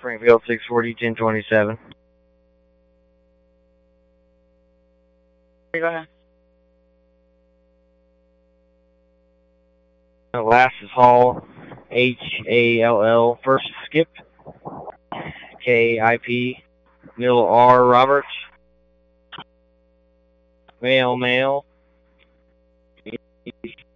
Springfield 640 1027. Go ahead. Last is Hall, Hall. First Skip, KIP. Middle R Roberts. Male.